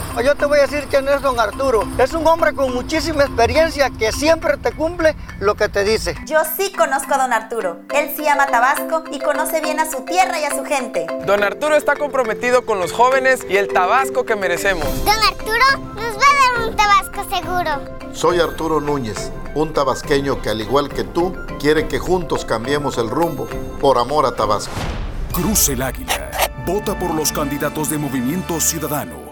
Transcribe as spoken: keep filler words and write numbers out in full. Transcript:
Yo te voy a decir quién es don Arturo. Es un hombre con muchísima experiencia que siempre te cumple lo que te dice. Yo sí conozco a don Arturo. Él sí ama Tabasco y conoce bien a su tierra y a su gente. Don Arturo está comprometido con los jóvenes y el Tabasco que merecemos. Don Arturo nos va a dar un Tabasco seguro. Soy Arturo Núñez, un tabasqueño que al igual que tú, quiere que juntos cambiemos el rumbo por amor a Tabasco. Cruce el Águila. Vota por los candidatos de Movimiento Ciudadano.